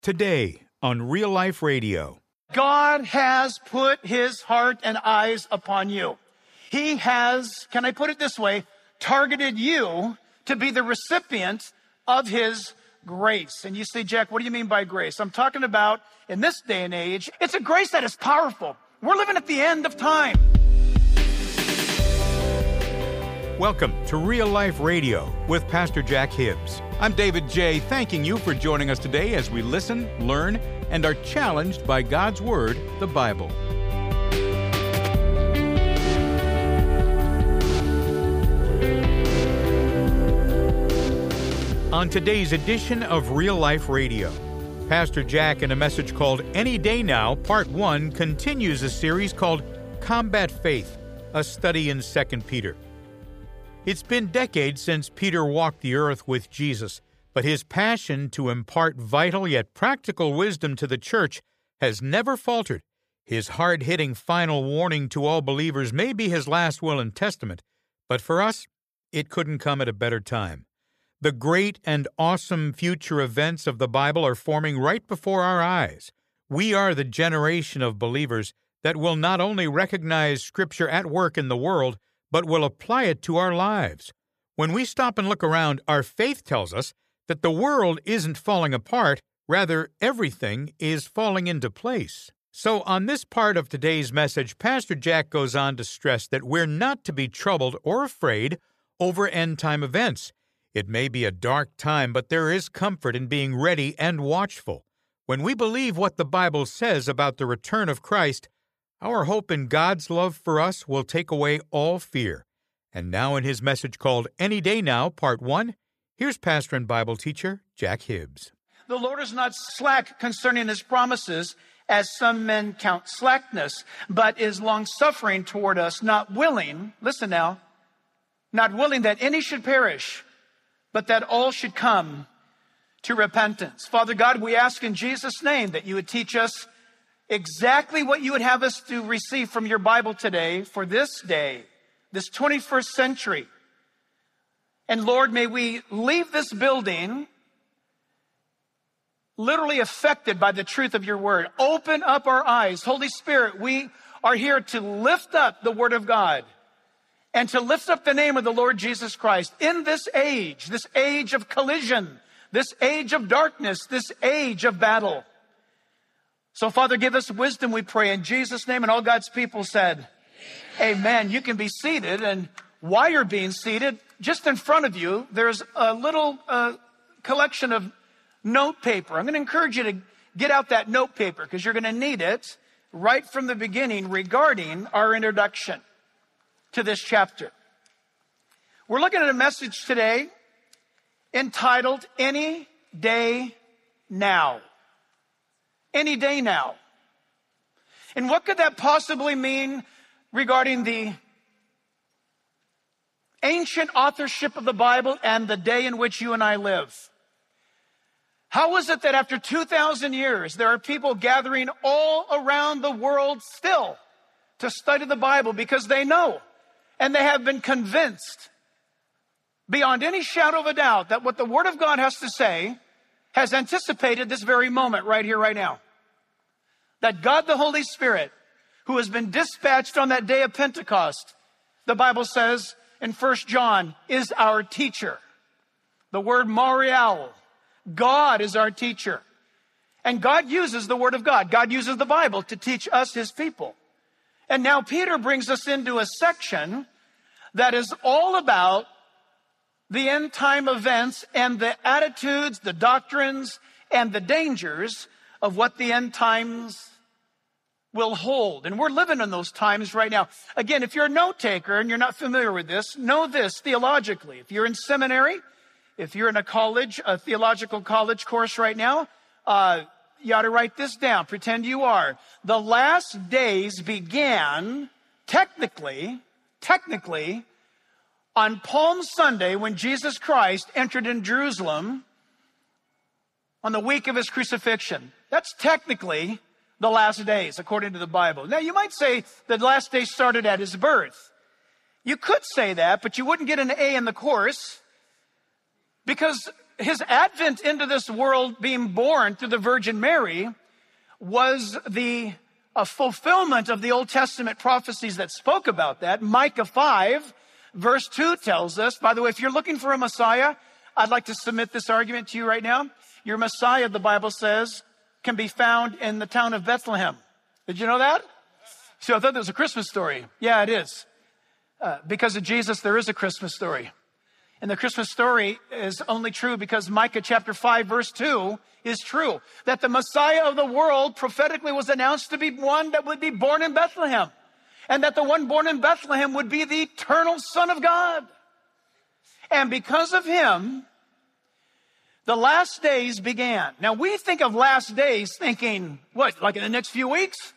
Today on Real Life Radio. God has put his heart and eyes upon you. He has, can I put it this way, targeted you to be the recipient of his grace. And you say, Jack, what do you mean by grace? I'm talking about, in this day and age, it's a grace that is powerful. We're living at the end of time. Welcome to Real Life Radio with Pastor Jack Hibbs. I'm David J., thanking you for joining us today as we listen, learn, and are challenged by God's Word, the Bible. On today's edition of Real Life Radio, Pastor Jack, in a message called Any Day Now, Part 1, continues a series called Combat Faith, a study in 2 Peter. It's been decades since Peter walked the earth with Jesus, but his passion to impart vital yet practical wisdom to the church has never faltered. His hard-hitting final warning to all believers may be his last will and testament, but for us, it couldn't come at a better time. The great and awesome future events of the Bible are forming right before our eyes. We are the generation of believers that will not only recognize Scripture at work in the world, but will apply it to our lives. When we stop and look around, our faith tells us that the world isn't falling apart, rather everything is falling into place. So on this part of today's message, Pastor Jack goes on to stress that we're not to be troubled or afraid over end-time events. It may be a dark time, but there is comfort in being ready and watchful. When we believe what the Bible says about the return of Christ, our hope in God's love for us will take away all fear. And now in his message called Any Day Now, Part 1, here's pastor and Bible teacher Jack Hibbs. The Lord is not slack concerning his promises, as some men count slackness, but is long-suffering toward us, not willing, listen now, not willing that any should perish, but that all should come to repentance. Father God, we ask in Jesus' name that you would teach us exactly what you would have us to receive from your Bible today for this day, this 21st century. And Lord, may we leave this building literally affected by the truth of your word. Open up our eyes. Holy Spirit, we are here to lift up the word of God and to lift up the name of the Lord Jesus Christ in this age of collision, this age of darkness, this age of battle. So, Father, give us wisdom, we pray, in Jesus' name. And all God's people said, Amen. You can be seated. And while you're being seated, just in front of you, there's a little collection of note paper. I'm going to encourage you to get out that note paper because you're going to need it right from the beginning regarding our introduction to this chapter. We're looking at a message today entitled Any Day Now. Any day now. And what could that possibly mean regarding the ancient authorship of the Bible and the day in which you and I live? How is it that after 2,000 years, there are people gathering all around the world still to study the Bible because they know and they have been convinced beyond any shadow of a doubt that what the Word of God has to say has anticipated this very moment right here, right now. That God the Holy Spirit, who has been dispatched on that day of Pentecost, the Bible says in 1 John, is our teacher. The word Mariel, God is our teacher. And God uses the Word of God. God uses the Bible to teach us, his people. And now Peter brings us into a section that is all about the end time events and the attitudes, the doctrines, and the dangers of what the end times will hold. And we're living in those times right now. Again, if you're a note taker and you're not familiar with this, know this theologically. If you're in seminary, if you're in a theological college course right now, you ought to write this down. Pretend you are. The last days began technically, on Palm Sunday when Jesus Christ entered in Jerusalem on the week of his crucifixion. That's technically the last days, according to the Bible. Now, you might say the last days started at his birth. You could say that, but you wouldn't get an A in the course because his advent into this world, being born through the Virgin Mary, was a fulfillment of the Old Testament prophecies that spoke about that. Micah 5, verse 2 tells us, by the way, if you're looking for a Messiah, I'd like to submit this argument to you right now. Your Messiah, the Bible says, can be found in the town of Bethlehem. Did you know that? So I thought that was a Christmas story. Yeah, it is. Because of Jesus, there is a Christmas story. And the Christmas story is only true because Micah chapter 5, verse 2 is true. That the Messiah of the world prophetically was announced to be one that would be born in Bethlehem. And that the one born in Bethlehem would be the eternal Son of God. And because of him, the last days began. Now we think of last days thinking, what, like in the next few weeks?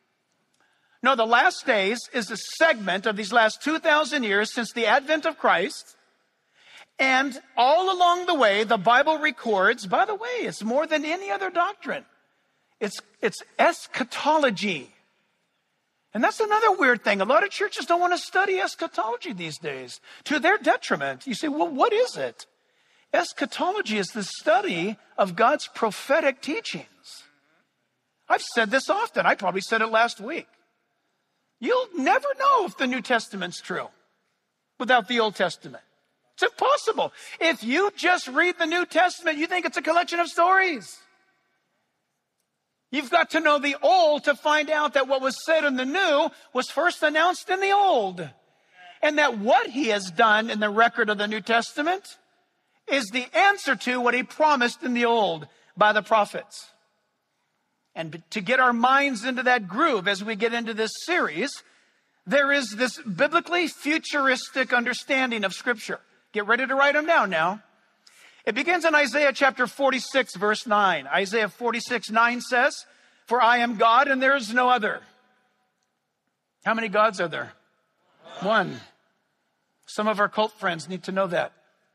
No, the last days is a segment of these last 2,000 years since the advent of Christ. And all along the way, the Bible records, by the way, it's more than any other doctrine. It's eschatology. And that's another weird thing. A lot of churches don't want to study eschatology these days, to their detriment. You say, well, what is it? Eschatology is the study of God's prophetic teachings. I've said this often. I probably said it last week. You'll never know if the New Testament's true without the Old Testament. It's impossible. If you just read the New Testament, you think it's a collection of stories. You've got to know the Old to find out that what was said in the New was first announced in the Old. And that what he has done in the record of the New Testament is the answer to what he promised in the Old by the prophets. And to get our minds into that groove as we get into this series, there is this biblically futuristic understanding of Scripture. Get ready to write them down now. It begins in Isaiah chapter 46, verse 9. Isaiah 46, 9 says, "For I am God and there is no other." How many gods are there? One. Some of our cult friends need to know that.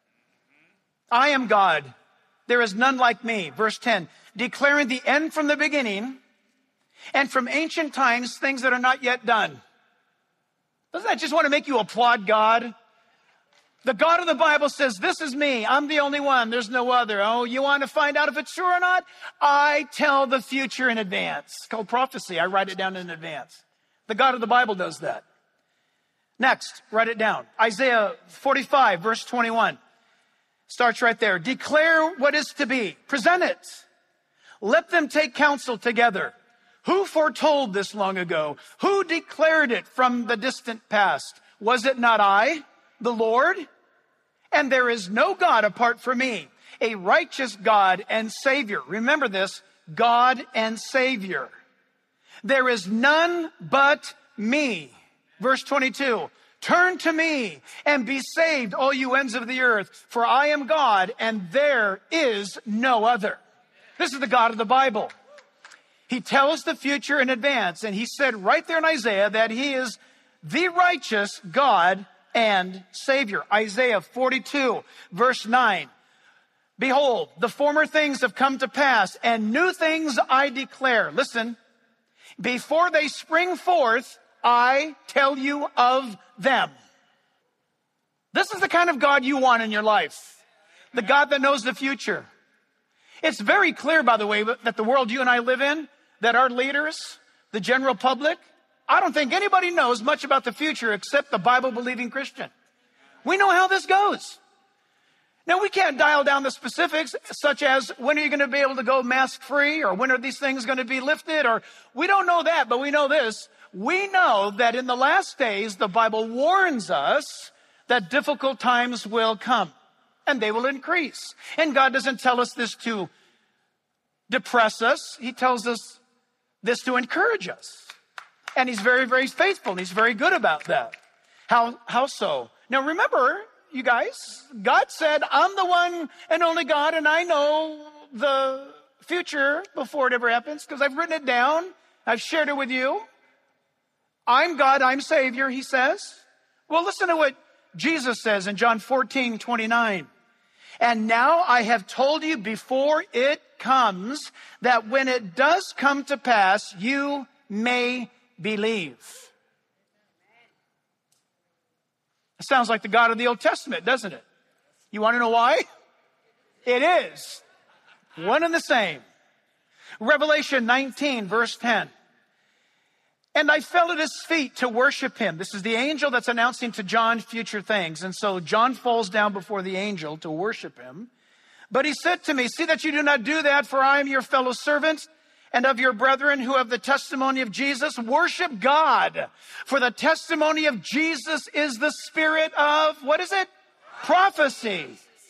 I am God. There is none like me. Verse 10, declaring the end from the beginning and from ancient times things that are not yet done. Doesn't that just want to make you applaud God? The God of the Bible says, this is me. I'm the only one. There's no other. Oh, you want to find out if it's true or not? I tell the future in advance. It's called prophecy. I write it down in advance. The God of the Bible does that. Next, write it down. Isaiah 45, verse 21. Starts right there. Declare what is to be. Present it. Let them take counsel together. Who foretold this long ago? Who declared it from the distant past? Was it not I, the Lord? And there is no God apart from me, a righteous God and Savior. Remember this, God and Savior. There is none but me. Verse 22, turn to me and be saved, all you ends of the earth, for I am God and there is no other. This is the God of the Bible. He tells the future in advance, and he said right there in Isaiah that he is the righteous God and Savior. Isaiah 42, verse 9. Behold, the former things have come to pass, and new things I declare. Listen, before they spring forth, I tell you of them. This is the kind of God you want in your life. The God that knows the future. It's very clear, by the way, that the world you and I live in, that our leaders, the general public, I don't think anybody knows much about the future except the Bible-believing Christian. We know how this goes. Now, we can't dial down the specifics, such as when are you going to be able to go mask-free, or when are these things going to be lifted, or we don't know that, but we know this. We know that in the last days, the Bible warns us that difficult times will come, and they will increase. And God doesn't tell us this to depress us. He tells us this to encourage us. And he's very, very faithful, and he's very good about that. How so? Now remember, you guys, God said, I'm the one and only God, and I know the future before it ever happens, because I've written it down. I've shared it with you. I'm God, I'm Savior, he says. Well, listen to what Jesus says in John 14, 29. And now I have told you before it comes, that when it does come to pass, you may believe. It sounds like the God of the Old Testament, doesn't it? You want to know why? It is one and the same. Revelation 19, verse 10. And I fell at his feet to worship him. This is the angel that's announcing to John future things. And so John falls down before the angel to worship him. But he said to me, see that you do not do that, for I am your fellow servant and of your brethren who have the testimony of Jesus. Worship God, for the testimony of Jesus is the spirit of, what is it? Prophecy.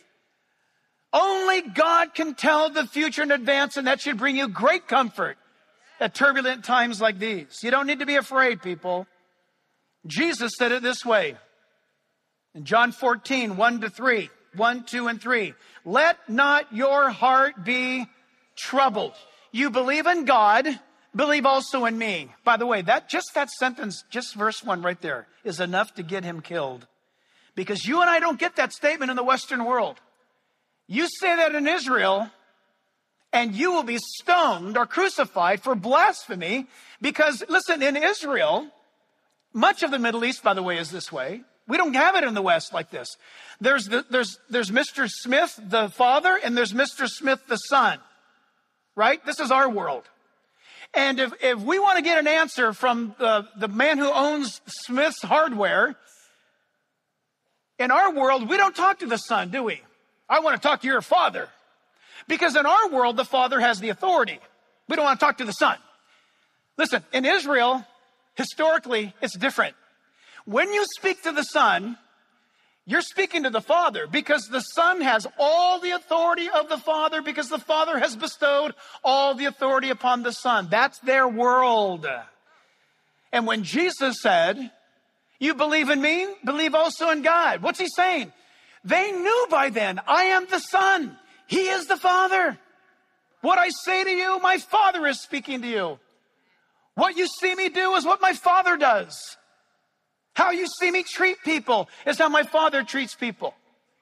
Only God can tell the future in advance, and that should bring you great comfort at turbulent times like these. You don't need to be afraid, people. Jesus said it this way in John 14, 1, 2, and 3. Let not your heart be troubled. You believe in God, believe also in me. By the way, that sentence, just verse 1 right there, is enough to get him killed. Because you and I don't get that statement in the Western world. You say that in Israel, and you will be stoned or crucified for blasphemy. Because, listen, in Israel, much of the Middle East, by the way, is this way. We don't have it in the West like this. There's Mr. Smith, the father, and there's Mr. Smith, the son. Right? This is our world. And if we want to get an answer from the man who owns Smith's Hardware, in our world, we don't talk to the son, do we? I want to talk to your father. Because in our world, the father has the authority. We don't want to talk to the son. Listen, in Israel, historically, it's different. When you speak to the son, you're speaking to the father, because the son has all the authority of the father, because the father has bestowed all the authority upon the son. That's their world. And when Jesus said, you believe in me, believe also in God. What's he saying? They knew by then, I am the son. He is the father. What I say to you, my father is speaking to you. What you see me do is what my father does. How you see me treat people is how my father treats people.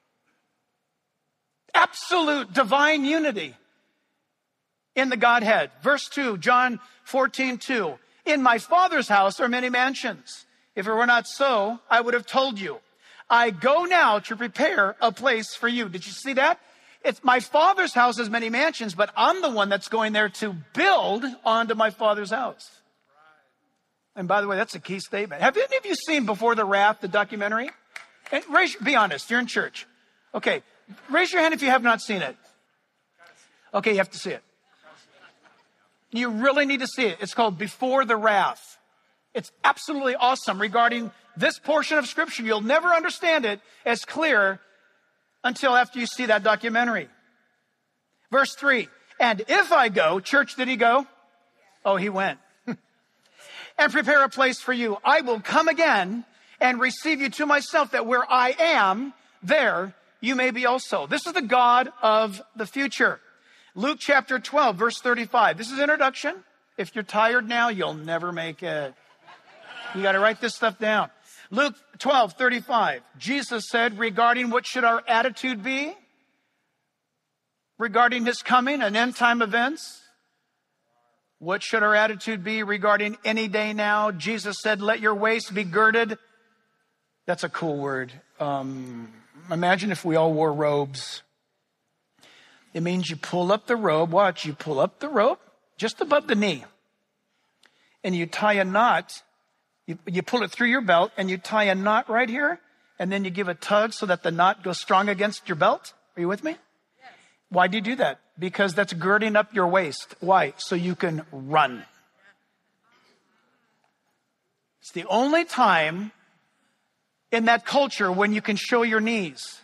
Absolute divine unity in the Godhead. Verse 2, John 14:2. In my father's house are many mansions. If it were not so, I would have told you. I go now to prepare a place for you. Did you see that? It's my father's house has many mansions, but I'm the one that's going there to build onto my father's house. And by the way, that's a key statement. Have any of you seen Before the Wrath, the documentary? And be honest, you're in church. Okay, raise your hand if you have not seen it. Okay, you have to see it. You really need to see it. It's called Before the Wrath. It's absolutely awesome regarding this portion of Scripture. You'll never understand it as clear until after you see that documentary. Verse 3, and if I go, church, did he go? Oh, he went. And prepare a place for you, I will come again and receive you to myself, that where I am, there you may be also. This is the God of the future. Luke chapter 12, verse 35. This is introduction. If you're tired now, you'll never make it. You got to write this stuff down. Luke 12, 35. Jesus said, regarding what should our attitude be? Regarding his coming and end time events? What should our attitude be regarding any day now? Jesus said, let your waist be girded. That's a cool word. Imagine if we all wore robes. It means you pull up the robe. Watch, you pull up the rope just above the knee. And you tie a knot. You pull it through your belt and you tie a knot right here. And then you give a tug so that the knot goes strong against your belt. Are you with me? Yes. Why do you do that? Because that's girding up your waist. Why? So you can run. It's the only time in that culture when you can show your knees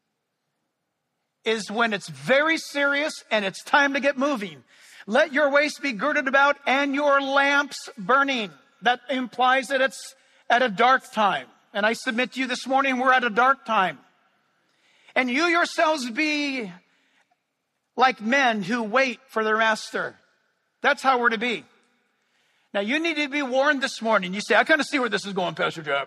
is when it's very serious and it's time to get moving. Let your waist be girded about and your lamps burning. That implies that it's at a dark time. And I submit to you this morning, we're at a dark time. And you yourselves be like men who wait for their master. That's how we're to be. Now, you need to be warned this morning. You say, I kind of see where this is going, Pastor Jack.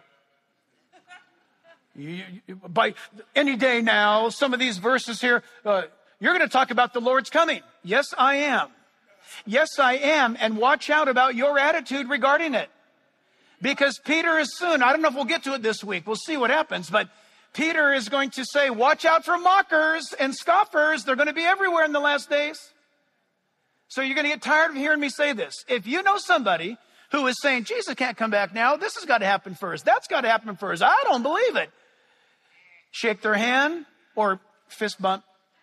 By any day now, some of these verses here, you're going to talk about the Lord's coming. Yes, I am. Yes, I am. And watch out about your attitude regarding it. Because Peter is soon. I don't know if we'll get to it this week. We'll see what happens. But Peter is going to say, watch out for mockers and scoffers. They're going to be everywhere in the last days. So you're going to get tired of hearing me say this. If you know somebody who is saying, Jesus can't come back now, this has got to happen first, that's got to happen first, I don't believe it. Shake their hand or fist bump.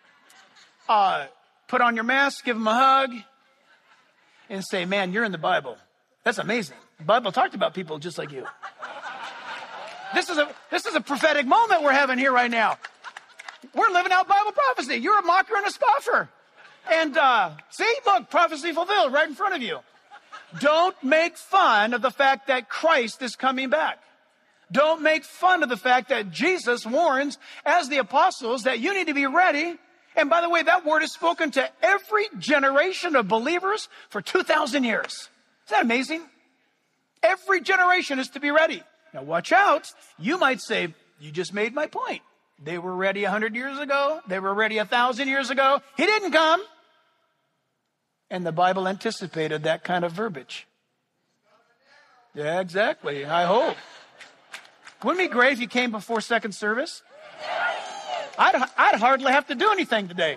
Put on your mask, give them a hug, and say, man, you're in the Bible. That's amazing. The Bible talked about people just like you. This is a prophetic moment we're having here right now. We're living out Bible prophecy. You're a mocker and a scoffer. And see, look, prophecy fulfilled right in front of you. Don't make fun of the fact that Christ is coming back. Don't make fun of the fact that Jesus warns, as the apostles, that you need to be ready. And by the way, that word is spoken to every generation of believers for 2,000 years. Isn't that amazing? Every generation is to be ready. Now watch out. You might say, you just made my point. They were ready 100 years ago. They were ready 1,000 years ago. He didn't come. And the Bible anticipated that kind of verbiage. Yeah, exactly. I hope. Wouldn't it be great if you came before second service? I'd hardly have to do anything today.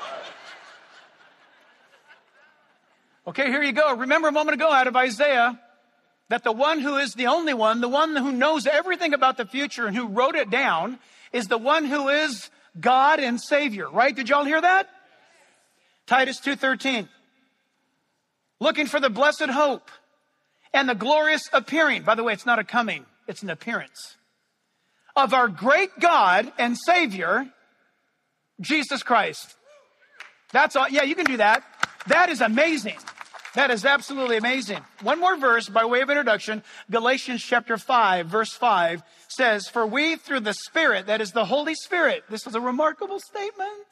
Okay, here you go. Remember a moment ago out of Isaiah that the one who is the only one, the one who knows everything about the future and who wrote it down, is the one who is God and Savior, right? Did y'all hear that? Titus 2:13. Looking for the blessed hope and the glorious appearing. By the way, it's not a coming, it's an appearance. Of our great God and Savior, Jesus Christ. That's all. Yeah, you can do that. That is amazing. That is absolutely amazing. One more verse by way of introduction. Galatians chapter 5, verse 5 says, for we through the Spirit, that is the Holy Spirit. This is a remarkable statement.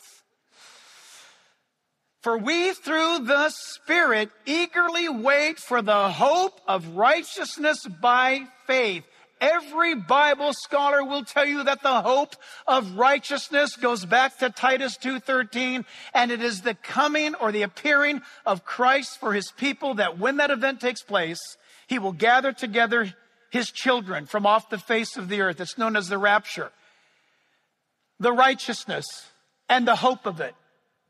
For we through the Spirit eagerly wait for the hope of righteousness by faith. Every Bible scholar will tell you that the hope of righteousness goes back to Titus 2:13, and it is the coming or the appearing of Christ for his people, that when that event takes place, he will gather together his children from off the face of the earth. It's known as the rapture. The righteousness and the hope of it.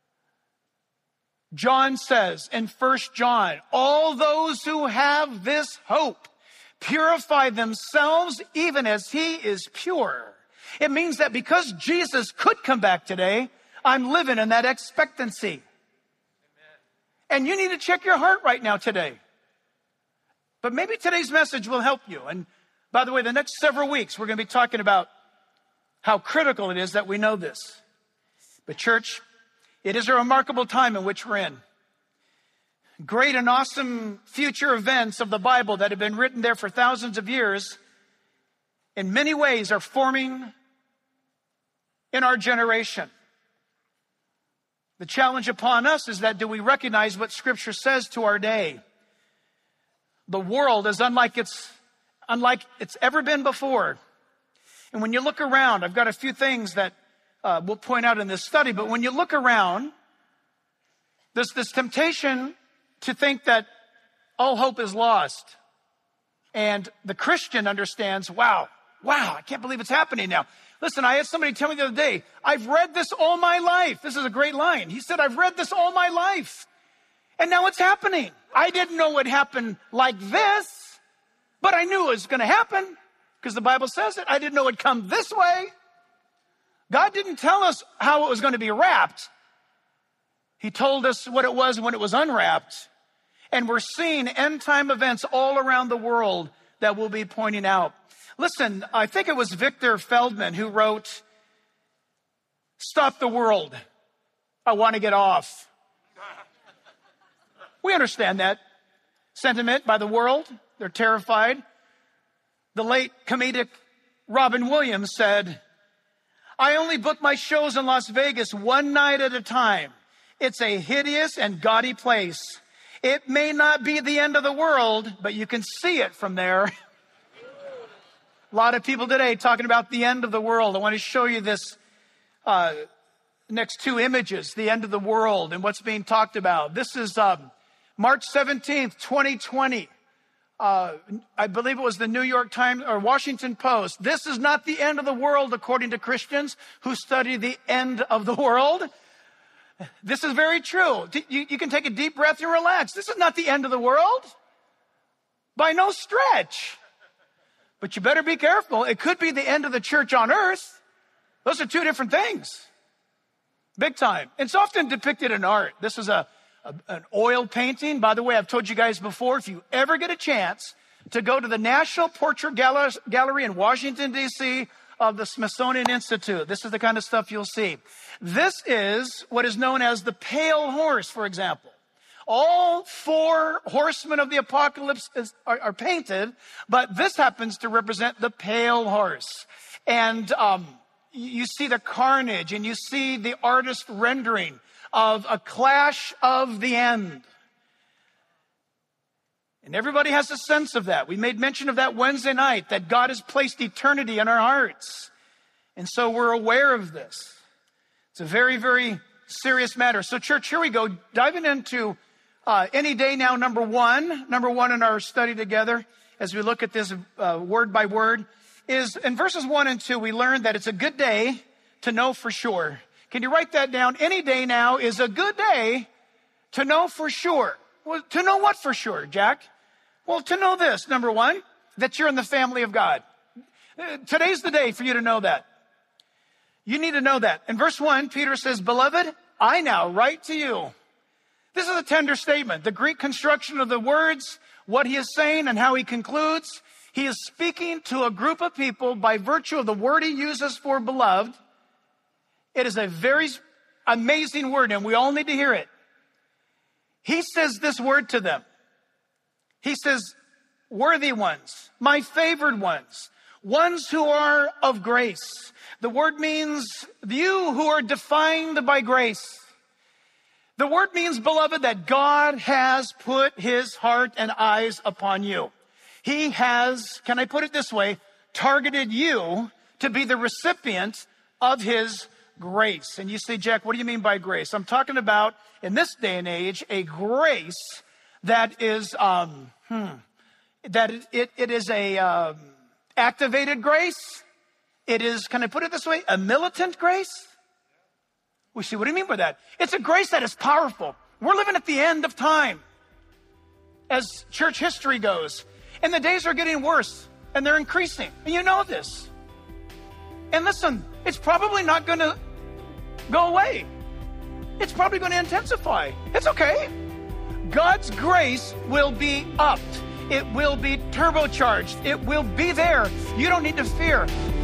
John says in 1 John, all those who have this hope purify themselves even as he is pure. It means that because Jesus could come back today, I'm living in that expectancy. Amen. And you need to check your heart right now today. But maybe today's message will help you. And by the way, the next several weeks, we're going to be talking about how critical it is that we know this. But church, it is a remarkable time in which we're in. Great and awesome future events of the Bible that have been written there for thousands of years, in many ways are forming in our generation. The challenge upon us is that do we recognize what Scripture says to our day? The world is unlike it's ever been before. And when you look around, I've got a few things that we'll point out in this study, but when you look around, there's this temptation to think that all hope is lost. And the Christian understands, wow, I can't believe it's happening now. Listen, I had somebody tell me the other day, I've read this all my life. This is a great line. He said, I've read this all my life. And now it's happening. I didn't know it would happen like this, but I knew it was going to happen because the Bible says it. I didn't know it would come this way. God didn't tell us how it was going to be wrapped. He told us what it was when it was unwrapped. And we're seeing end time events all around the world that we'll be pointing out. Listen, I think it was Victor Feldman who wrote, "Stop the world. I want to get off." We understand that sentiment by the world. They're terrified. The late comedic Robin Williams said, "I only book my shows in Las Vegas one night at a time. It's a hideous and gaudy place. It may not be the end of the world, but you can see it from there." A lot of people today talking about the end of the world. I want to show you this next two images, the end of the world and what's being talked about. This is March 17th, 2020. I believe it was the New York Times or Washington Post. This is not the end of the world, according to Christians who study the end of the world. This is very true. You can take a deep breath and relax. This is not the end of the world. By no stretch. But you better be careful. It could be the end of the church on earth. Those are two different things. Big time. It's often depicted in art. This is an oil painting. By the way, I've told you guys before, if you ever get a chance to go to the National Portrait Gallery in Washington, D.C., of the Smithsonian Institute, this is the kind of stuff you'll see. This is what is known as the pale horse, for example. All four horsemen of the apocalypse are painted, but this happens to represent the pale horse. And you see the carnage, and you see the artist rendering of a clash of the end. And everybody has a sense of that. We made mention of that Wednesday night, that God has placed eternity in our hearts. And so we're aware of this. It's a very, very serious matter. So church, here we go. Diving into Any Day Now, number one in our study together, as we look at this word by word, is in verses 1 and 2, we learned that it's a good day to know for sure. Can you write that down? Any day now is a good day to know for sure. Well, to know what for sure, Jack? Well, to know this, number one, that you're in the family of God. Today's the day for you to know that. You need to know that. In verse 1, Peter says, "Beloved, I now write to you." This is a tender statement. The Greek construction of the words, what he is saying and how he concludes, he is speaking to a group of people by virtue of the word he uses for beloved. It is a very amazing word, and we all need to hear it. He says this word to them. He says, worthy ones, my favored ones, ones who are of grace. The word means you who are defined by grace. The word means, beloved, that God has put his heart and eyes upon you. He has, can I put it this way, targeted you to be the recipient of his grace. And you say, Jack, what do you mean by grace? I'm talking about, in this day and age, a grace that is, it is a activated grace. It is, can I put it this way, a militant grace? We see, what do you mean by that? It's a grace that is powerful. We're living at the end of time as church history goes. And the days are getting worse and they're increasing. And you know this. And listen, it's probably not going to go away. It's probably going to intensify. It's okay. God's grace will be upped. It will be turbocharged. It will be there. You don't need to fear.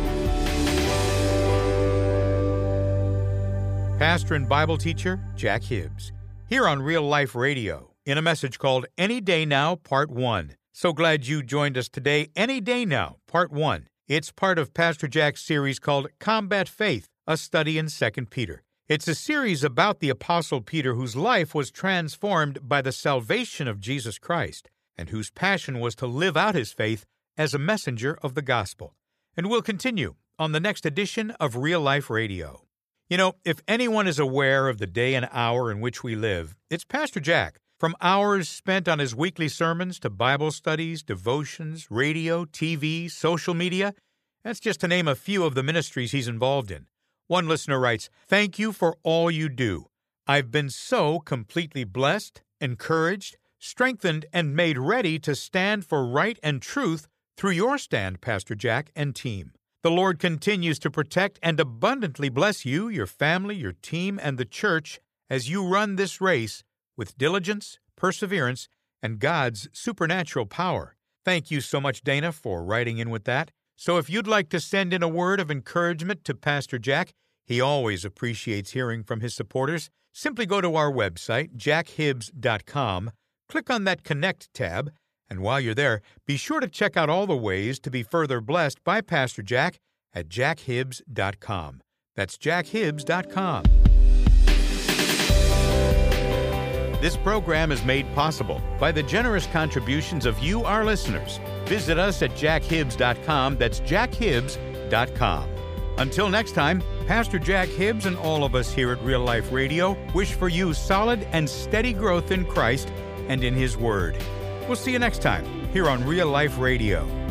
Pastor and Bible teacher Jack Hibbs, here on Real Life Radio, in a message called Any Day Now, Part 1. So glad you joined us today. Any Day Now, Part 1. It's part of Pastor Jack's series called Combat Faith, a study in 2 Peter. It's a series about the Apostle Peter, whose life was transformed by the salvation of Jesus Christ, and whose passion was to live out his faith as a messenger of the gospel. And we'll continue on the next edition of Real Life Radio. You know, if anyone is aware of the day and hour in which we live, it's Pastor Jack. From hours spent on his weekly sermons to Bible studies, devotions, radio, TV, social media, that's just to name a few of the ministries he's involved in. One listener writes, "Thank you for all you do. I've been so completely blessed, encouraged, strengthened, and made ready to stand for right and truth through your stand, Pastor Jack and team. The Lord continues to protect and abundantly bless you, your family, your team, and the church as you run this race with diligence, perseverance, and God's supernatural power." Thank you so much, Dana, for writing in with that. So if you'd like to send in a word of encouragement to Pastor Jack, he always appreciates hearing from his supporters. Simply go to our website, jackhibbs.com, click on that Connect tab, and while you're there, be sure to check out all the ways to be further blessed by Pastor Jack at jackhibbs.com. That's jackhibbs.com. This program is made possible by the generous contributions of you, our listeners. Visit us at jackhibbs.com. That's jackhibbs.com. Until next time, Pastor Jack Hibbs and all of us here at Real Life Radio wish for you solid and steady growth in Christ and in His Word. We'll see you next time here on Real Life Radio.